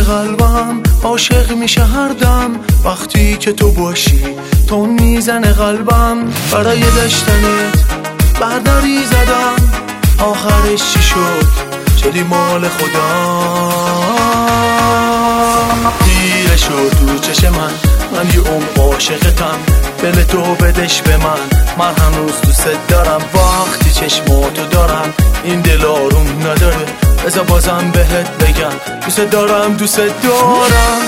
قلبم عاشق میشه هر دم، وقتی که تو باشی تو میزنه قلبم. برای داشتنت برداری زدم، آخرش چی شد چلی مال خدا. دیره شد تو چش من یه عاشقتم، دل تو بدش به من هنوز دوست دارم. وقتی چشماتو دارم این دل آروم نداره، بذار بازم بهت بگم دوست دارم دوست دارم.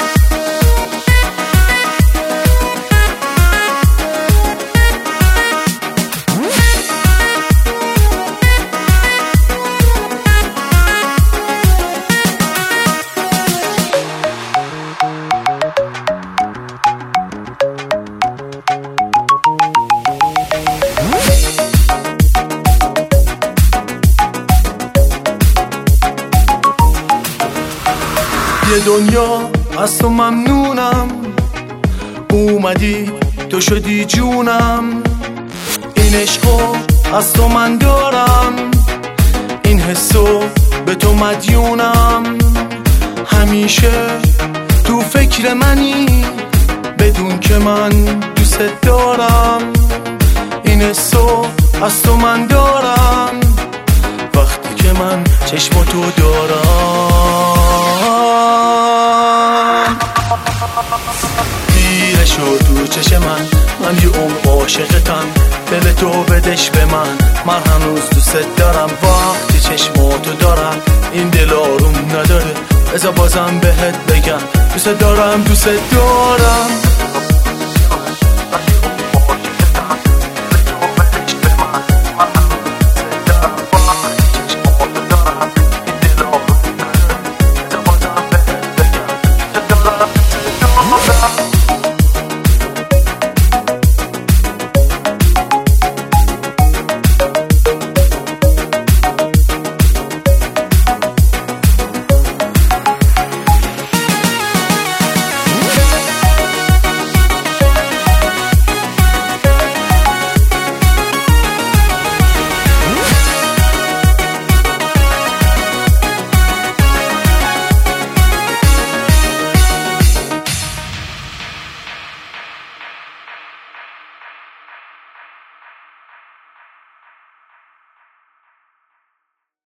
یه دنیا از تو ممنونم، اومدی تو شدی جونم. این عشقو از تو من دارم، این حسو به تو مدیونم. همیشه تو فکر منی بدون که من دوست دارم. این حسو از تو من دارم وقتی که من چشم تو دارم. دیره شد تو چش من یه عاشقتم، دل تو بدش به من هنوز دوست دارم. وقتی چشماتو دارم این دل آروم نداره، بذار بازم بهت بگم دوست دارم دوست دارم.